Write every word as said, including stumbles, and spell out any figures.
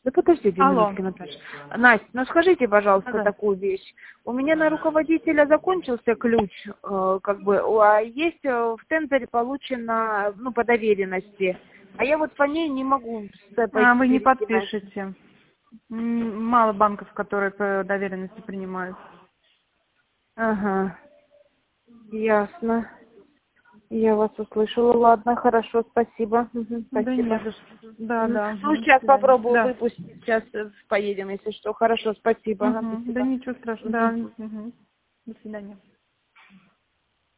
Да подождите Алло. минутки, Наташа. Настя, ну скажите, пожалуйста, Ага. такую вещь. У меня на руководителя закончился ключ, э, как бы, а есть э, в тендере получено, ну, по доверенности. А я вот по ней не могу А, пойти вы не перекинуть. подпишете. М, Мало банков, которые по доверенности принимают. Ага, ясно. Я вас услышала. Ладно, хорошо, спасибо. Мгм, Да не спасибо. за что. Да, Мгм. да. Ну, Мгм, до сейчас свидания. попробую Да. выпустить. Сейчас э, поедем, если что. Хорошо, спасибо. Ага, Мгм. Да спасибо. ничего страшного. Да. Мгм. Мгм. До свидания.